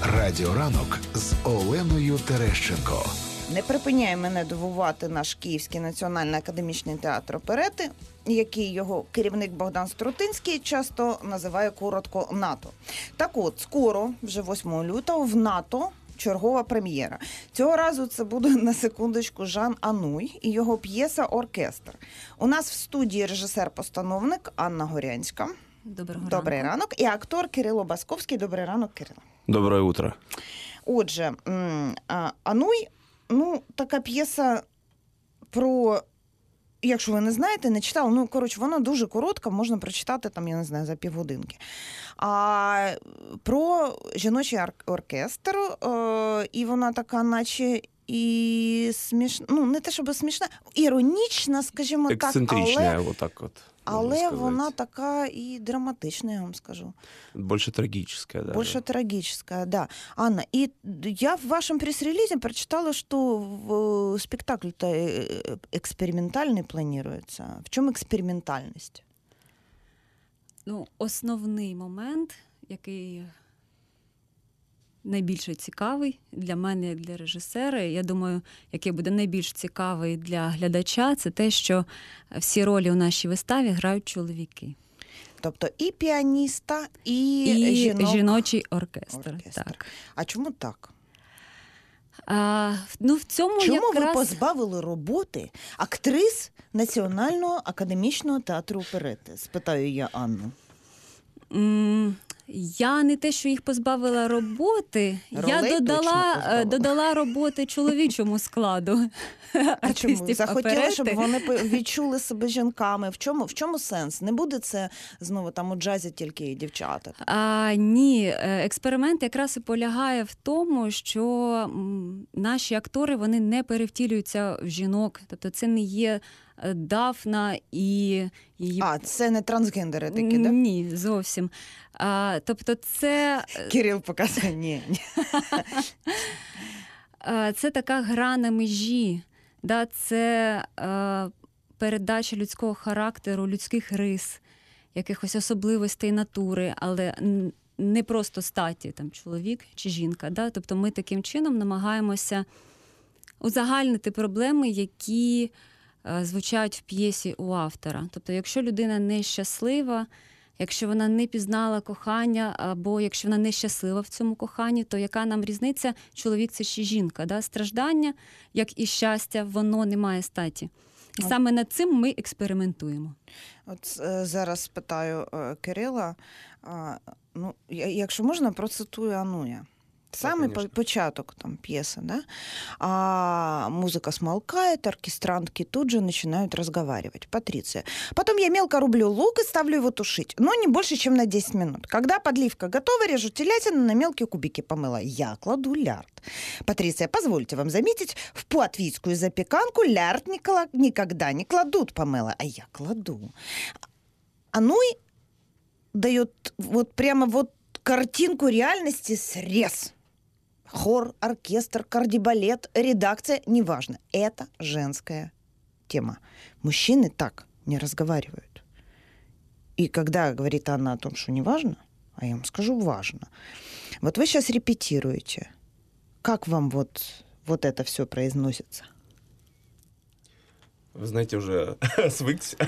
Радіоранок з Оленою Терещенко. Не припиняє мене дивувати наш Київський національний академічний театр оперети, який його керівник Богдан Струтинський часто називає коротко НАТО. Так от, скоро, вже 8 лютого, в НАТО чергова прем'єра. Цього разу це буде, на секундочку, Жан Ануй і його п'єса «Оркестр». У нас в студії режисер-постановник Анна Горянська. Добрий ранок. І актор Кирило Басковський. Добрий ранок, Кирило. Доброе утро. Отже, Ануй, така п'єса про, якщо ви не знаєте, не читали, вона дуже коротка, можна прочитати, я не знаю, за півгодинки. Про жіночий оркестр, і вона така, наче і смішна, не те, щоб смішна, іронічна, скажімо так, ексцентрична, отак от. Але вона така і драматична, я вам скажу. Більше трагічна, да. Більше трагічна, да. Анна, і я в вашому прес-релізе прочитала, що спектакль-то експериментальний планується. В чому експериментальність? Основний момент, який найбільше цікавий для мене, як для режисера, я думаю, який буде найбільш цікавий для глядача, це те, що всі ролі у нашій виставі грають чоловіки. Тобто і піаніста, і жіночий оркестр. Так. А чому так? В цьому чому ви позбавили роботи актрис Національного академічного театру оперети? Спитаю я Анну. Я не те, що їх позбавила роботи, я додала роботи чоловічому складу артистів захотіли, оперети. Щоб вони відчули себе жінками. В чому сенс? Не буде це знову там у джазі тільки дівчата? Ні, експеримент якраз і полягає в тому, що наші актори, вони не перевтілюються в жінок. Тобто це не є Дафна і її... це не трансгендери такі, да? Ні, зовсім. Тобто це... Кирил показує, ні. Це така гра на межі. Да? Це передача людського характеру, людських рис, якихось особливостей натури, але не просто статі, там, чоловік чи жінка. Да? Тобто ми таким чином намагаємося узагальнити проблеми, які звучать в п'єсі у автора. Тобто, якщо людина нещаслива, якщо вона не пізнала кохання, або якщо вона нещаслива в цьому коханні, то яка нам різниця, чоловік це чи жінка? Да? Страждання, як і щастя, воно не має статі. І саме над цим ми експериментуємо. От зараз питаю Кирила, якщо можна, процитую Ануя. Самый початок там пьесы, да? Музыка смолкает, оркестрантки тут же начинают разговаривать. Патриция. Потом я мелко рублю лук и ставлю его тушить, но не больше, чем на 10 минут. Когда подливка готова, режу телятину, на мелкие кубики помыла. Я кладу лярд. Патриция, позвольте вам заметить, в пуатвийскую запеканку лярд никогда не кладут, помыла, а я кладу. Ануй дает прямо картинку реальности срез. Хор, оркестр, кардибалет, редакция, неважно. Это женская тема. Мужчины так не разговаривают. И когда говорит Анна о том, что неважно, а я вам скажу, важно. Вот вы сейчас репетируете. Как вам вот это все произносится? Вы знаете, уже свыкся.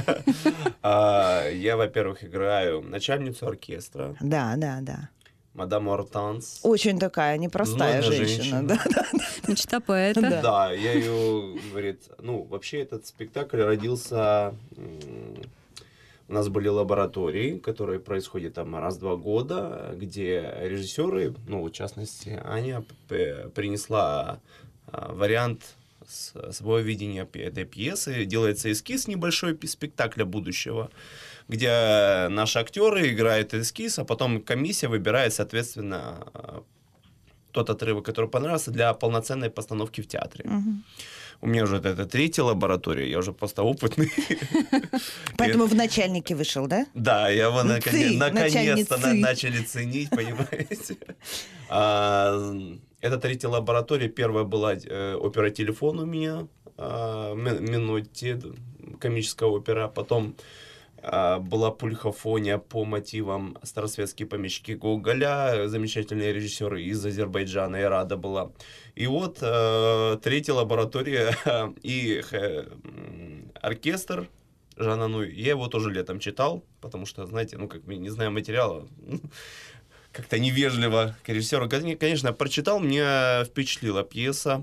Я, во-первых, играю начальницу оркестра. Да. Мадам Ортанс. Очень такая непростая женщина. Да. Мечта поэта. Да, я ее, говорит, вообще этот спектакль родился... У нас были лаборатории, которые происходят там раз в 2 года, где режиссеры, в частности, Аня принесла вариант своего видения этой пьесы. Делается эскиз небольшой спектакля будущего, где наши актеры играют эскиз, а потом комиссия выбирает, соответственно, тот отрывок, который понравился, для полноценной постановки в театре. Угу. У меня уже это 3-я лаборатория, я уже просто опытный. Поэтому в начальнике вышел, да? Да, его наконец-то начали ценить, понимаете. Это 3-я лаборатория. Первая была опера-телефон у меня, Минотти, комическая опера. Потом была пульхофония по мотивам «Старосветские помещики» Гоголя, замечательные режиссеры из Азербайджана, Ирада была. И вот третья лаборатория и оркестр Жан Ануй. Я его тоже летом читал, потому что, знаете, ну, как бы не знаю материала, как-то невежливо к режиссеру. Конечно, прочитал, меня впечатлила пьеса.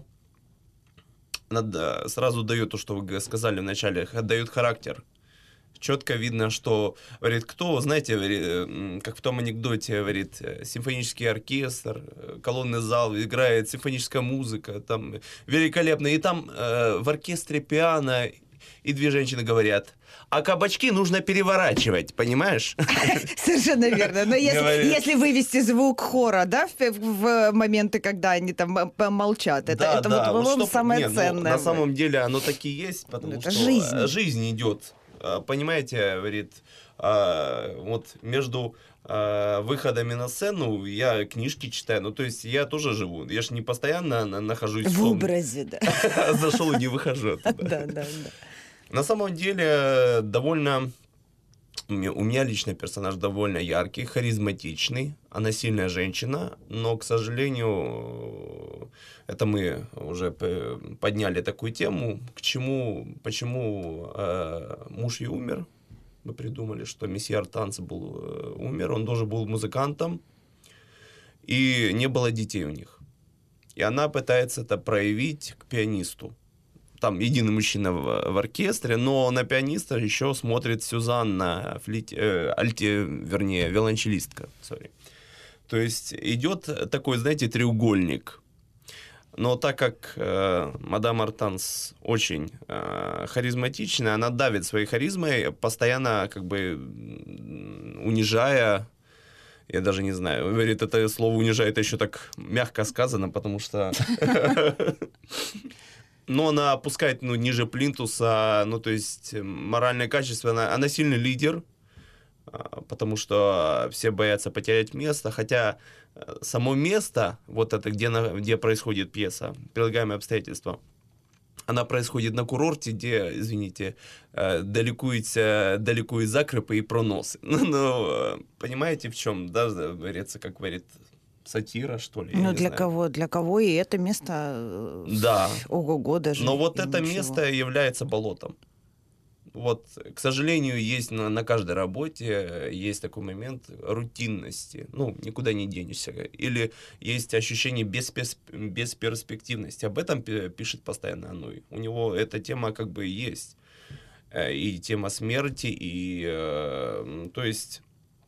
Сразу дает то, что вы сказали вначале, дает характер. Четко видно, что, говорит, кто, знаете, говорит, как в том анекдоте, говорит, симфонический оркестр, колонный зал, играет симфоническая музыка, там великолепно. И там в оркестре пиано, и две женщины говорят, а кабачки нужно переворачивать, понимаешь? Совершенно верно. Но если вывести звук хора, да, в моменты, когда они там молчат, это вот, по-моему, самое ценное. На самом деле оно так и есть, потому что жизнь идет. Понимаете, говорит, вот между выходами на сцену я книжки читаю, ну, то есть я тоже живу, я же не постоянно нахожусь в образе, да. Зашел и не выхожу оттуда. Да. На самом деле, довольно... У меня лично персонаж довольно яркий, харизматичный. Она сильная женщина, но, к сожалению, это мы уже подняли такую тему. Почему муж ее умер? Мы придумали, что месье Артанс умер, он тоже был музыкантом, и не было детей у них. И она пытается это проявить к пианисту. Там единый мужчина в оркестре, но на пианиста еще смотрит Сюзанна, виолончелистка. То есть идет такой, знаете, треугольник. Но так как мадам Артанс очень харизматичная, она давит своей харизмой, постоянно как бы унижая, я даже не знаю, говорит, это слово унижает еще так мягко сказано, потому что... Но она опускает ниже плинтуса, ну, то есть моральное качество. Она сильный лидер, потому что все боятся потерять место. Хотя само место, вот это, где происходит пьеса, прилагаемые обстоятельства, она происходит на курорте, где, извините, далеко и закрепы, и проносы. Ну, понимаете, в чем, да, говорится, как говорит... сатира, что ли? Ну, для кого и это место... Да. Ого-го даже. Но вот это место является болотом. Вот, к сожалению, есть на каждой работе есть такой момент рутинности. Ну, никуда не денешься. Или есть ощущение бесперспективности. Об этом пишет постоянно Ануй. У него эта тема как бы есть. И тема смерти, и... То есть...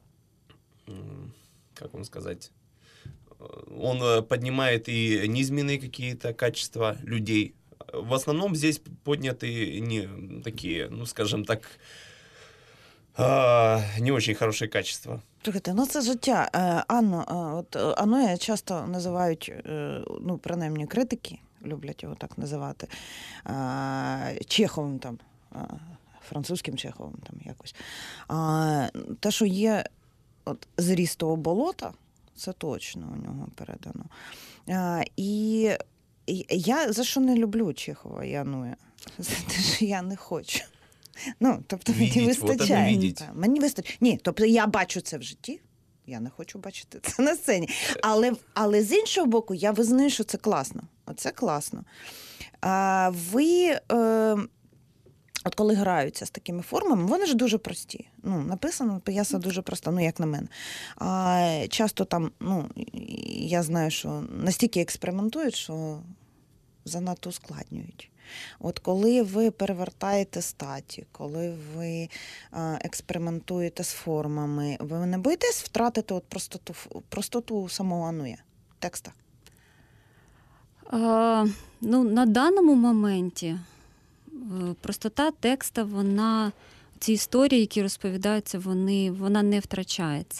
Как вам сказать... Он поднимает и низменные какие-то качества людей. В основном здесь подняты не такие, ну, скажем так, не очень хорошие качества. Слухайте, ну це життя. Анно, от Ануя часто називають, ну, принаймні критики, люблять його так називати, Чеховим там, французьким Чеховим там якось. Те, що є от зріст того болота, це точно у нього передано. І я за що не люблю Чехова і Ануя? За те, що я не хочу. Ну, тобто мені вистачає. Мені вистачає. Ні, тобто я бачу це в житті, я не хочу бачити це на сцені. Але з іншого боку, я визнаю, що це класно. Оце класно. От коли граються з такими формами, вони ж дуже прості. Ну, написано, п'єса дуже проста, ну, як на мене. Часто там, ну, я знаю, що настільки експериментують, що занадто ускладнюють. От коли ви перевертаєте статі, коли ви експериментуєте з формами, ви не боїтесь втратити от простоту самого Ануя в текстах? Ну, на даному моменті простота текста, вона, ці історії, які розповідаються, вона не втрачається.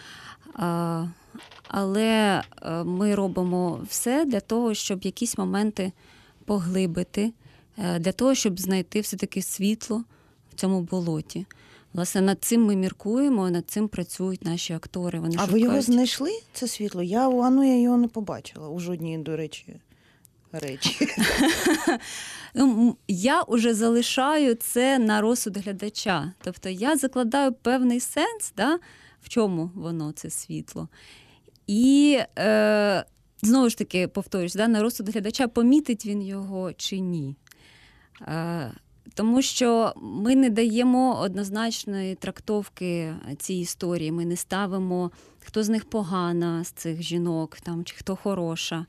Але ми робимо все для того, щоб якісь моменти поглибити, для того, щоб знайти все-таки світло в цьому болоті. Власне, над цим ми міркуємо, над цим працюють наші актори. Вони шукають. Ви його знайшли, це світло? Я у Ануя його не побачила, у жодній, до речі, речі? Я вже залишаю це на розсуд глядача. Тобто я закладаю певний сенс, да, в чому воно, це світло. І знову ж таки, повторюсь, да, на розсуд глядача, помітить він його чи ні. Тому що ми не даємо однозначної трактовки цій історії. Ми не ставимо, хто з них погана, з цих жінок, там, чи хто хороша.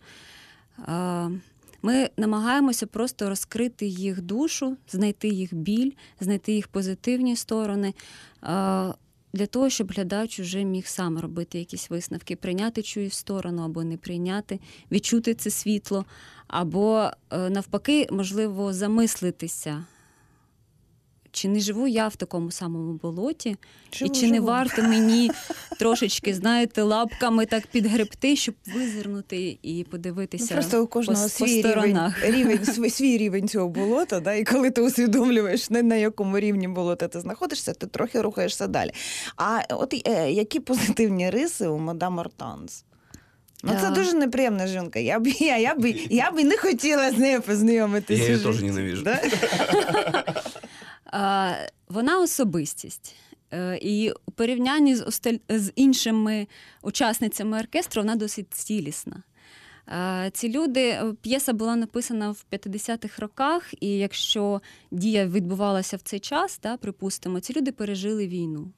Ми намагаємося просто розкрити їх душу, знайти їх біль, знайти їх позитивні сторони, для того, щоб глядач уже міг сам робити якісь висновки, прийняти чиюсь сторону або не прийняти, відчути це світло, або навпаки, можливо, замислитися, чи не живу я в такому самому болоті, і чи не варто мені трошечки, знаєте, лапками так підгребти, щоб визирнути і подивитися просто у кожного по свій сторонах. свій рівень цього болота, да, і коли ти усвідомлюєш, на якому рівні болота ти знаходишся, ти трохи рухаєшся далі. А от які позитивні риси у мадам Ортанс? Це дуже неприємна жінка. Я б і не хотіла з нею познайомитися. Я її теж ненавижу. Да? Вона особистість. І у порівнянні з іншими учасницями оркестру вона досить цілісна. Ці люди, п'єса була написана в 50-х роках, і якщо дія відбувалася в цей час, да, припустимо, ці люди пережили війну.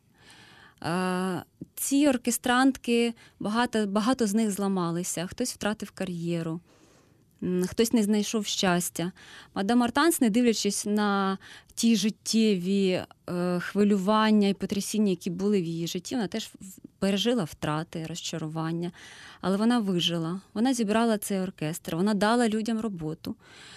Ці оркестрантки, багато з них зламалися, хтось втратив кар'єру, хтось не знайшов щастя. Мадам Ортанс, не дивлячись на ті життєві хвилювання і потрясіння, які були в її житті, вона теж пережила втрати, розчарування. Але вона вижила, вона зібрала цей оркестр, вона дала людям роботу.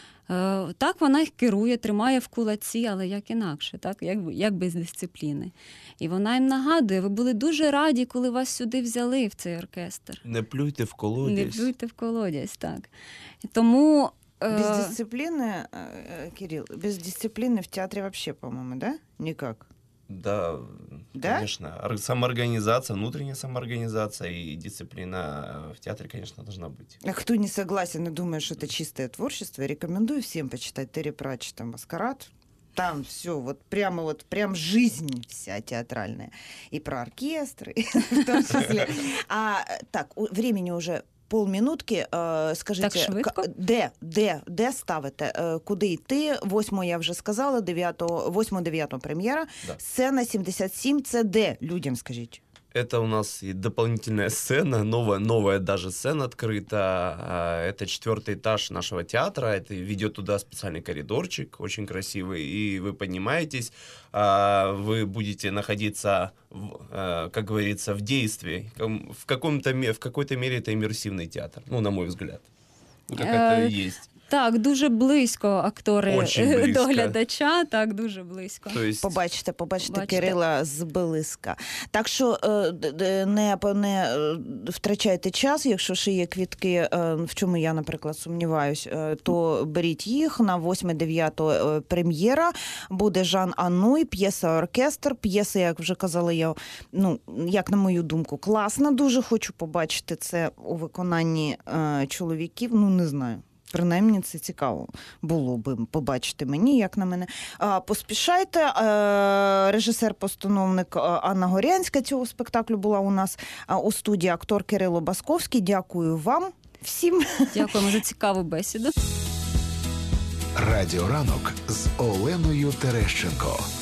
Так, вона їх керує, тримає в кулаці, але як інакше, так? Як без дисципліни. І вона їм нагадує, ви були дуже раді, коли вас сюди взяли, в цей оркестр. Не плюйте в колодязь. Не плюйте в колодязь, так. І тому... Без дисциплины, Кирилл, без дисциплины в театре вообще, по-моему, да? Никак. Да, конечно. Самоорганизация, внутренняя самоорганизация и дисциплина в театре, конечно, должна быть. А кто не согласен и думает, что это чистое творчество, рекомендую всем почитать Терри Пратчетта «Маскарад». Там все, прям жизнь вся театральная. И про оркестры, в том числе. Так, времени уже полминутки. Скажіть, так швидко? Де ставите? Куди йти? 8 я вже сказала, 8-9 прем'єра. Да. Сцена 77, це де? Людям скажіть. Это у нас и дополнительная сцена, новая даже сцена открыта. Это 4-й этаж нашего театра. Это ведет туда специальный коридорчик, очень красивый. И вы поднимаетесь, вы будете находиться, как говорится, в действии. В какой-то мере это иммерсивный театр, на мой взгляд. Как это и есть. Так, дуже близько актори до глядача, так, дуже близько. Побачите Кирила зблизька. Так що не втрачайте час, якщо ще є квітки, в чому я, наприклад, сумніваюсь, то беріть їх на 8-9 прем'єра. Буде Жан Ануй, п'єса «Оркестр». П'єса, як вже казала я, як на мою думку, класна. Дуже хочу побачити це у виконанні чоловіків, не знаю. Принаймні, це цікаво було би побачити мені, як на мене. Поспішайте. Режисер-постановник Анна Горянська цього спектаклю була у нас у студії, актор Кирило Басковський. Дякую вам всім. Дякуємо за цікаву бесіду. Радіоранок з Оленою Терещенко.